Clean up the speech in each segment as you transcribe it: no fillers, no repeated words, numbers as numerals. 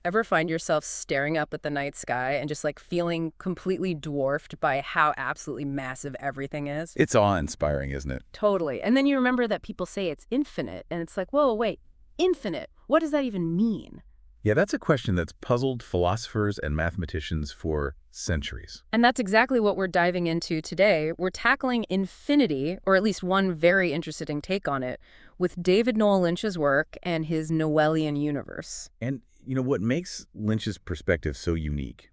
Ever find yourself staring up at the night sky and just like feeling completely dwarfed by how absolutely massive everything is? It's awe-inspiring, isn't it? Totally. And then you remember that people say it's infinite, and it's like, whoa, wait, infinite? What does that even mean? Yeah, that's a question that's puzzled philosophers and mathematicians for centuries. And that's exactly what we're diving into today. We're tackling infinity, or at least one very interesting take on it, with David Noel Lynch's work and his Noelian universe. And, what makes Lynch's perspective so unique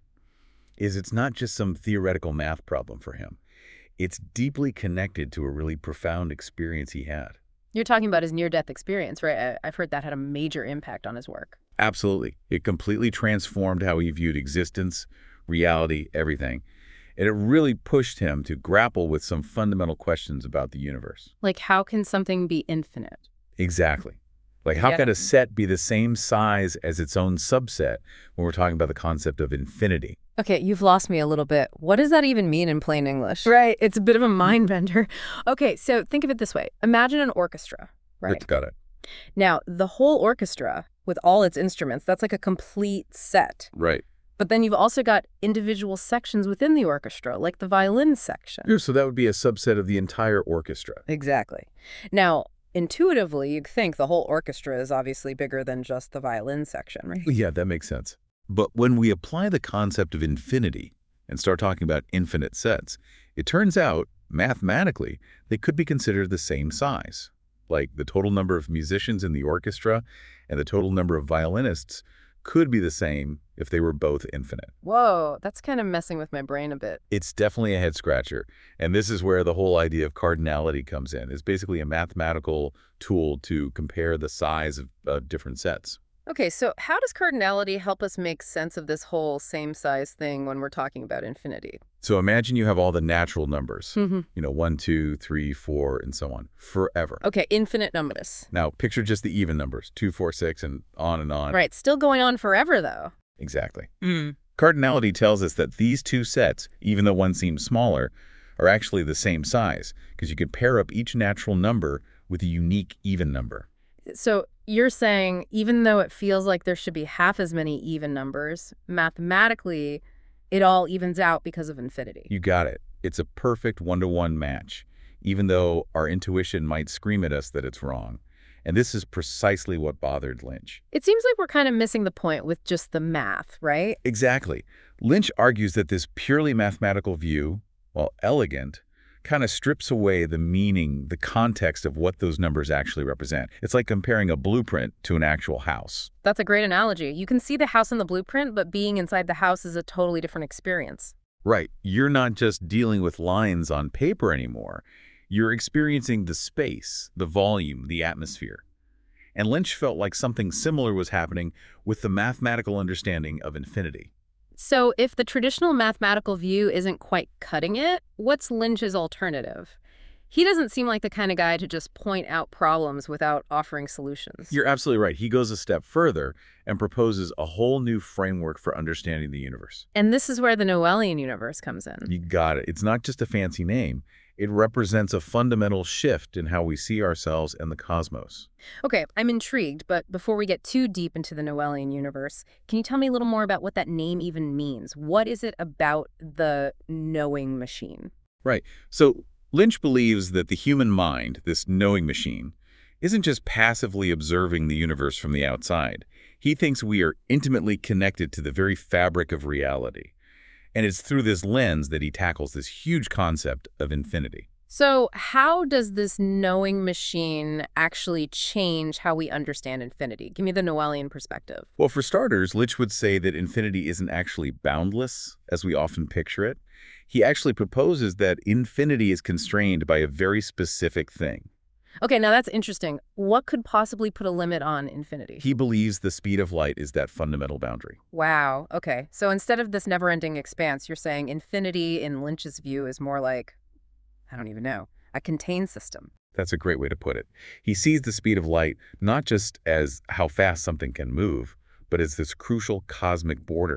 is it's not just some theoretical math problem for him. It's deeply connected to a really profound experience he had. You're talking about his near-death experience, right? I've heard that had a major impact on his work. Absolutely. It completely transformed how he viewed existence, reality, everything. And it really pushed him to grapple with some fundamental questions about the universe. Like, how can something be infinite? Exactly. Like, how can a set be the same size as its own subset when we're talking about the concept of infinity? Okay, you've lost me a little bit. What does that even mean in plain English? Right, it's a bit of a mind bender. Okay, so think of it this way. Imagine an orchestra, right? It's got it. Now, the whole orchestra, with all its instruments, that's like a complete set. Right. But then you've also got individual sections within the orchestra, like the violin section. Yeah, so that would be a subset of the entire orchestra. Exactly. Now, intuitively, you'd think the whole orchestra is obviously bigger than just the violin section, right? Yeah, that makes sense. But when we apply the concept of infinity and start talking about infinite sets, it turns out, mathematically, they could be considered the same size. Like the total number of musicians in the orchestra and the total number of violinists could be the same if they were both infinite. Whoa, that's kind of messing with my brain a bit. It's definitely a head-scratcher, and this is where the whole idea of cardinality comes in. It's basically a mathematical tool to compare the size of different sets. Okay, so how does cardinality help us make sense of this whole same size thing when we're talking about infinity? So imagine you have all the natural numbers, Mm-hmm. 1, 2, 3, 4, and so on, forever. Okay, infinite numbers. Now, picture just the even numbers, 2, 4, 6, and on and on. Right, still going on forever, though. Exactly. Mm. Cardinality tells us that these two sets, even though one seems smaller, are actually the same size, because you could pair up each natural number with a unique even number. So you're saying even though it feels like there should be half as many even numbers, mathematically, it all evens out because of infinity. You got it. It's a perfect one-to-one match, even though our intuition might scream at us that it's wrong. And this is precisely what bothered Lynch. It seems like we're kind of missing the point with just the math, right? Exactly. Lynch argues that this purely mathematical view, while elegant, kind of strips away the meaning, the context of what those numbers actually represent. It's like comparing a blueprint to an actual house. That's a great analogy. You can see the house in the blueprint, but being inside the house is a totally different experience. Right. You're not just dealing with lines on paper anymore. You're experiencing the space, the volume, the atmosphere. And Lynch felt like something similar was happening with the mathematical understanding of infinity. So if the traditional mathematical view isn't quite cutting it, what's Lynch's alternative? He doesn't seem like the kind of guy to just point out problems without offering solutions. You're absolutely right. He goes a step further and proposes a whole new framework for understanding the universe. And this is where the Noelian universe comes in. You got it. It's not just a fancy name. It represents a fundamental shift in how we see ourselves and the cosmos. Okay, I'm intrigued, but before we get too deep into the Noelian universe, can you tell me a little more about what that name even means? What is it about the knowing machine? Right. So Lynch believes that the human mind, this knowing machine, isn't just passively observing the universe from the outside. He thinks we are intimately connected to the very fabric of reality. And it's through this lens that he tackles this huge concept of infinity. So how does this knowing machine actually change how we understand infinity? Give me the Noelian perspective. Well, for starters, Lynch would say that infinity isn't actually boundless, as we often picture it. He actually proposes that infinity is constrained by a very specific thing. Okay, now that's interesting. What could possibly put a limit on infinity? He believes the speed of light is that fundamental boundary. Wow, okay. So instead of this never-ending expanse, you're saying infinity in Lynch's view is more like, I don't even know, a contained system. That's a great way to put it. He sees the speed of light not just as how fast something can move, but as this crucial cosmic border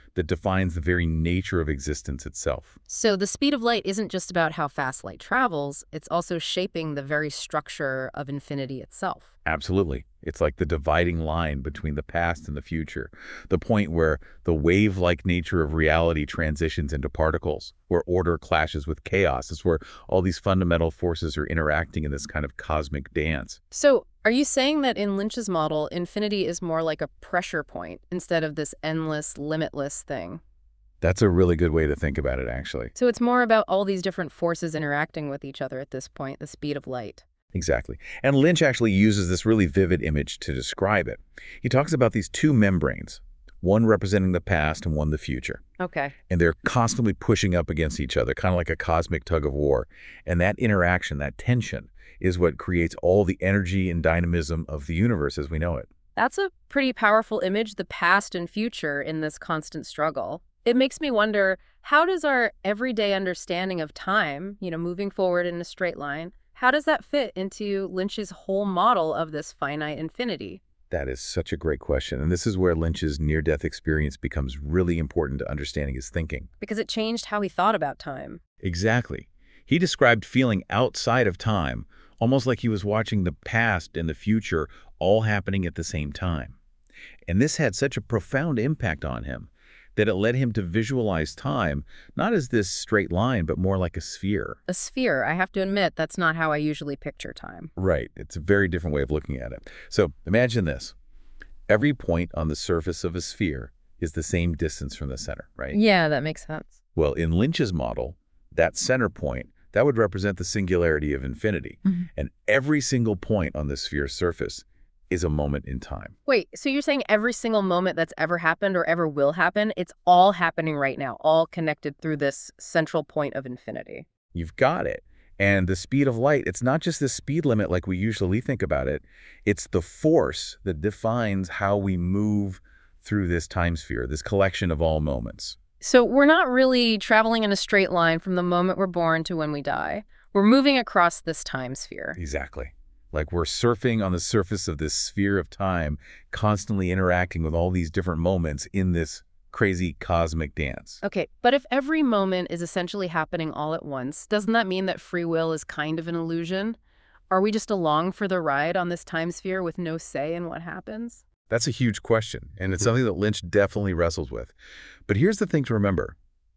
that defines the very nature of existence itself. So the speed of light isn't just about how fast light travels, it's also shaping the very structure of infinity itself. Absolutely. It's like the dividing line between the past and the future, the point where the wave-like nature of reality transitions into particles, where order clashes with chaos. It's where all these fundamental forces are interacting in this kind of cosmic dance. So are you saying that in Lynch's model, infinity is more like a pressure point instead of this endless, limitless thing? That's a really good way to think about it, actually. So it's more about all these different forces interacting with each other at this point, the speed of light. Exactly. And Lynch actually uses this really vivid image to describe it. He talks about these two membranes, one representing the past and one the future. Okay. And they're constantly pushing up against each other, kind of like a cosmic tug of war. And that interaction, that tension, is what creates all the energy and dynamism of the universe as we know it. That's a pretty powerful image, the past and future in this constant struggle. It makes me wonder, how does our everyday understanding of time, moving forward in a straight line, how does that fit into Lynch's whole model of this finite infinity? That is such a great question. And this is where Lynch's near-death experience becomes really important to understanding his thinking. Because it changed how he thought about time. Exactly. He described feeling outside of time, almost like he was watching the past and the future all happening at the same time. And this had such a profound impact on him that it led him to visualize time not as this straight line, but more like a sphere. A sphere, I have to admit, that's not how I usually picture time. Right. It's a very different way of looking at it. So imagine this. Every point on the surface of a sphere is the same distance from the center, right? Yeah, that makes sense. Well, in Lynch's model, that center point, that would represent the singularity of infinity. And every single point on the sphere's surface is a moment in time. Wait, so you're saying every single moment that's ever happened or ever will happen, it's all happening right now, all connected through this central point of infinity? You've got it. And the speed of light, it's not just the speed limit like we usually think about it. It's the force that defines how we move through this time sphere, this collection of all moments. So we're not really traveling in a straight line from the moment we're born to when we die. We're moving across this time sphere. Exactly. Like we're surfing on the surface of this sphere of time, constantly interacting with all these different moments in this crazy cosmic dance. Okay, but if every moment is essentially happening all at once, doesn't that mean that free will is kind of an illusion? Are we just along for the ride on this time sphere with no say in what happens? That's a huge question, and it's something that Lynch definitely wrestles with. But here's the thing to remember.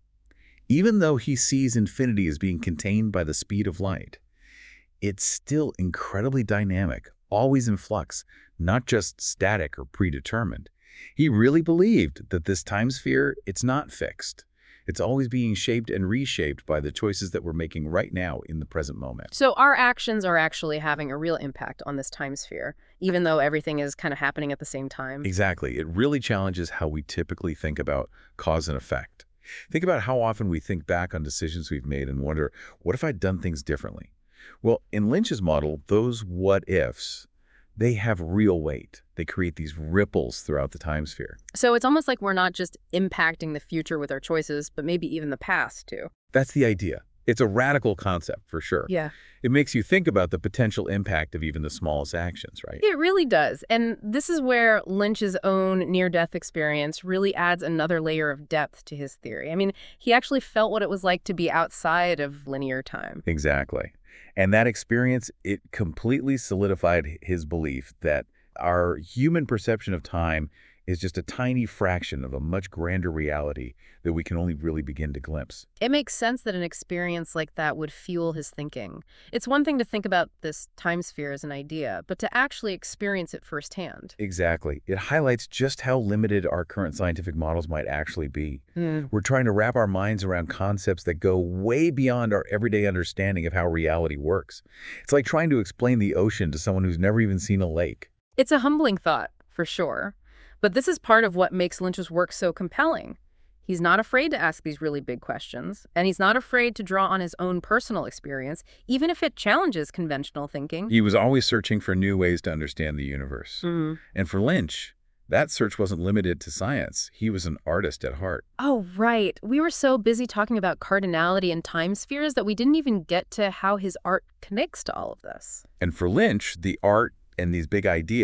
Even though he sees infinity as being contained by the speed of light, it's still incredibly dynamic, always in flux, not just static or predetermined. He really believed that this time sphere, it's not fixed. It's always being shaped and reshaped by the choices that we're making right now in the present moment. So our actions are actually having a real impact on this time sphere, even though everything is kind of happening at the same time. Exactly. It really challenges how we typically think about cause and effect. Think about how often we think back on decisions we've made and wonder, what if I'd done things differently? Well, in Lynch's model, those what-ifs, they have real weight. They create these ripples throughout the time sphere. So it's almost like we're not just impacting the future with our choices, but maybe even the past, too. That's the idea. It's a radical concept, for sure. Yeah. It makes you think about the potential impact of even the smallest actions, right? It really does. And this is where Lynch's own near-death experience really adds another layer of depth to his theory. I mean, he actually felt what it was like to be outside of linear time. Exactly. And that experience, it completely solidified his belief that our human perception of time is just a tiny fraction of a much grander reality that we can only really begin to glimpse. It makes sense that an experience like that would fuel his thinking. It's one thing to think about this time sphere as an idea, but to actually experience it firsthand. Exactly. It highlights just how limited our current scientific models might actually be. We're trying to wrap our minds around concepts that go way beyond our everyday understanding of how reality works. It's like trying to explain the ocean to someone who's never even seen a lake. It's a humbling thought, for sure. But this is part of what makes Lynch's work so compelling. He's not afraid to ask these really big questions, and he's not afraid to draw on his own personal experience, even if it challenges conventional thinking. He was always searching for new ways to understand the universe. And for Lynch, that search wasn't limited to science. He was an artist at heart. Oh, right. We were so busy talking about cardinality and time spheres that we didn't even get to how his art connects to all of this. And for Lynch, the art and these big ideas,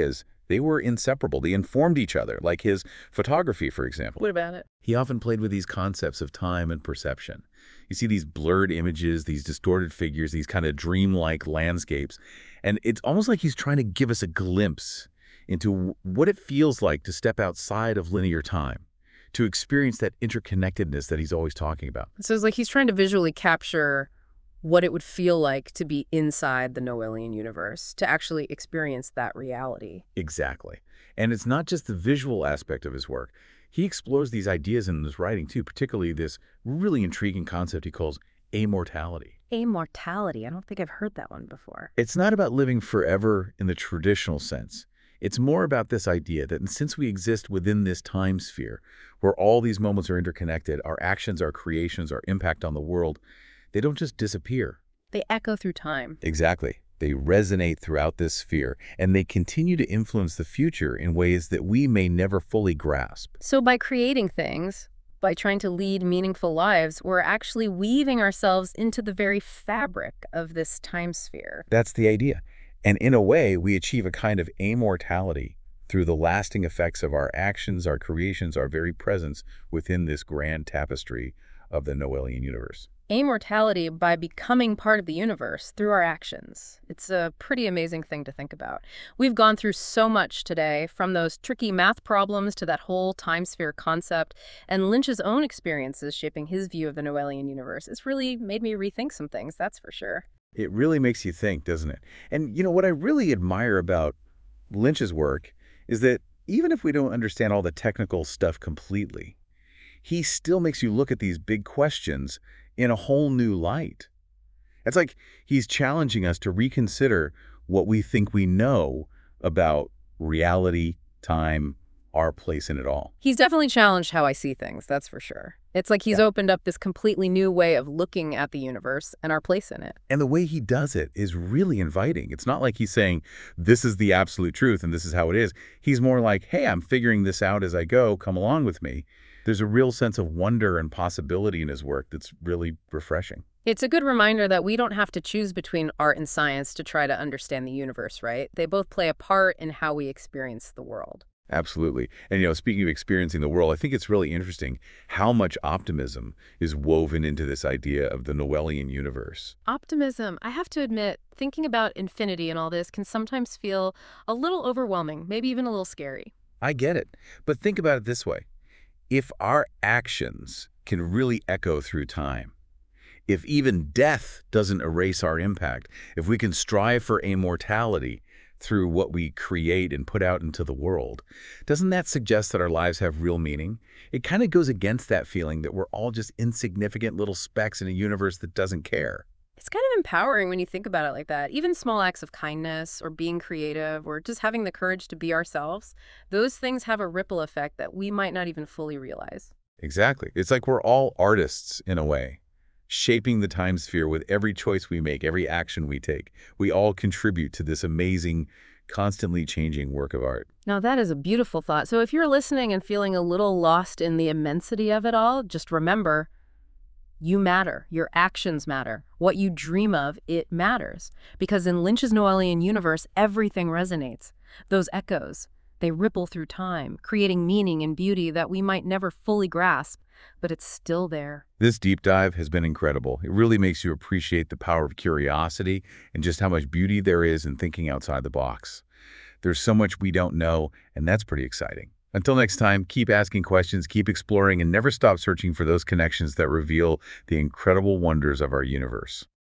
They were inseparable. They informed each other, like his photography, for example. What about it? He often played with these concepts of time and perception. You see these blurred images, these distorted figures, these kind of dreamlike landscapes, and it's almost like he's trying to give us a glimpse into what it feels like to step outside of linear time, to experience that interconnectedness that he's always talking about. So it's like he's trying to visually capture what it would feel like to be inside the Noelian universe, to actually experience that reality. Exactly. And it's not just the visual aspect of his work. He explores these ideas in his writing too, particularly this really intriguing concept he calls immortality. Immortality. I don't think I've heard that one before. It's not about living forever in the traditional sense. It's more about this idea that since we exist within this time sphere, where all these moments are interconnected, our actions, our creations, our impact on the world, they don't just disappear. They echo through time. Exactly. They resonate throughout this sphere, and they continue to influence the future in ways that we may never fully grasp. So by creating things, by trying to lead meaningful lives, we're actually weaving ourselves into the very fabric of this time sphere. That's the idea. And in a way, we achieve a kind of immortality through the lasting effects of our actions, our creations, our very presence within this grand tapestry of the Noelian universe. Immortality by becoming part of the universe through our actions. It's a pretty amazing thing to think about. We've gone through so much today, from those tricky math problems to that whole time sphere concept, and Lynch's own experiences shaping his view of the Noelian universe. It's really made me rethink some things, that's for sure. It really makes you think, doesn't it? And what I really admire about Lynch's work is that even if we don't understand all the technical stuff completely, he still makes you look at these big questions in a whole new light. It's like he's challenging us to reconsider what we think we know about reality, time, our place in it all. He's definitely challenged how I see things, that's for sure. It's like he's opened up this completely new way of looking at the universe and our place in it. And the way he does it is really inviting. It's not like he's saying, this is the absolute truth and this is how it is. He's more like, hey, I'm figuring this out as I go. Come along with me. There's a real sense of wonder and possibility in his work that's really refreshing. It's a good reminder that we don't have to choose between art and science to try to understand the universe, right? They both play a part in how we experience the world. Absolutely. And, speaking of experiencing the world, I think it's really interesting how much optimism is woven into this idea of the Noelian universe. Optimism, I have to admit, thinking about infinity and all this can sometimes feel a little overwhelming, maybe even a little scary. I get it. But think about it this way. If our actions can really echo through time, if even death doesn't erase our impact, if we can strive for immortality through what we create and put out into the world, doesn't that suggest that our lives have real meaning? It kind of goes against that feeling that we're all just insignificant little specks in a universe that doesn't care. It's kind of empowering when you think about it like that. Even small acts of kindness or being creative or just having the courage to be ourselves, those things have a ripple effect that we might not even fully realize. Exactly. It's like we're all artists in a way, shaping the time sphere with every choice we make, every action we take. We all contribute to this amazing, constantly changing work of art. Now, that is a beautiful thought. So if you're listening and feeling a little lost in the immensity of it all, just remember, you matter. Your actions matter. What you dream of, it matters. Because in Lynch's Noelian universe, everything resonates. Those echoes, they ripple through time, creating meaning and beauty that we might never fully grasp, but it's still there. This deep dive has been incredible. It really makes you appreciate the power of curiosity and just how much beauty there is in thinking outside the box. There's so much we don't know, and that's pretty exciting. Until next time, keep asking questions, keep exploring, and never stop searching for those connections that reveal the incredible wonders of our universe.